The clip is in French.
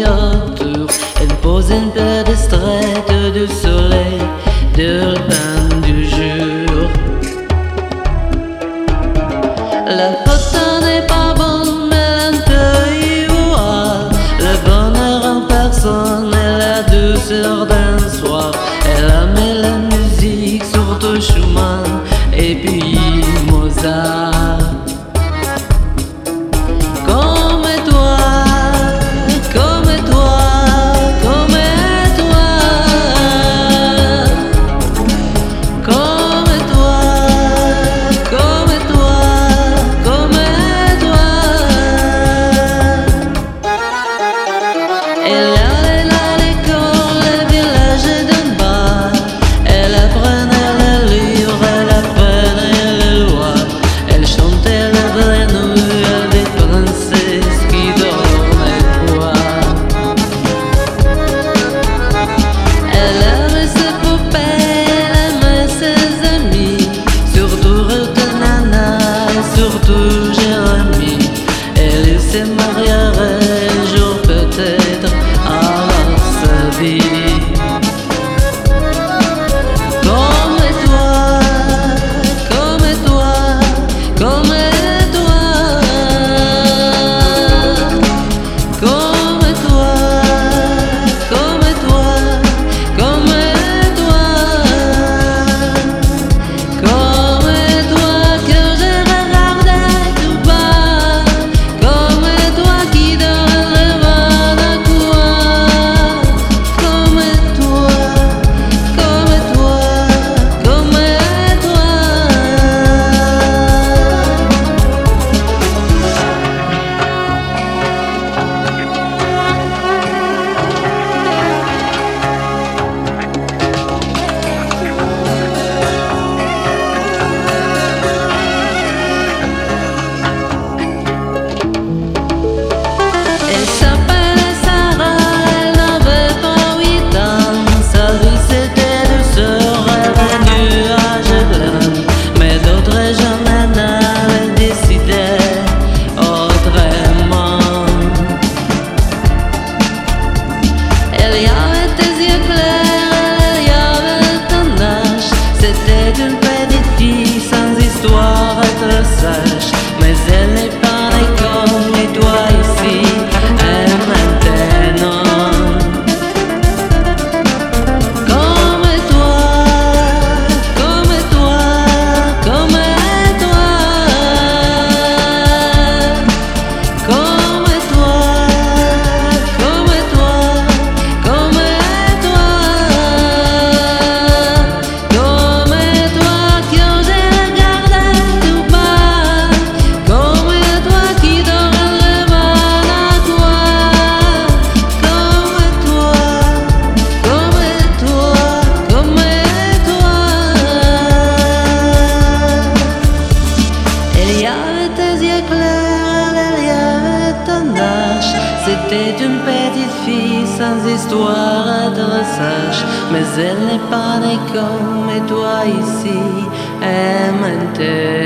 autour. Elle pose une paire de straites de soleil de bain du jour. La photo n'est pas bonne, mais l'intérieur voit le bonheur en personne et la douceur d'un soir. Elle a mis la musique, surtout Schumann et puis Mozart. Se marierait un jour peut-être à sa vie. Comme toi, comme toi, comme toi, comme toi, comme toi, comme toi, comme toi que je regardais tout bas. Mais elle n'est pas née comme toi ici et maintenant. Comme toi, comme toi, comme toi, comme toi, comme toi, comme toi, comme toi que je regardais tout bas. Comme toi qui donne le mal à toi. Comme toi, comme toi, comme toi. Il y avait tes yeux clairs, il y avait ton âge. C'était une petite fille sans histoire de sage. Mais elle n'est pas née comme toi ici et maintenant.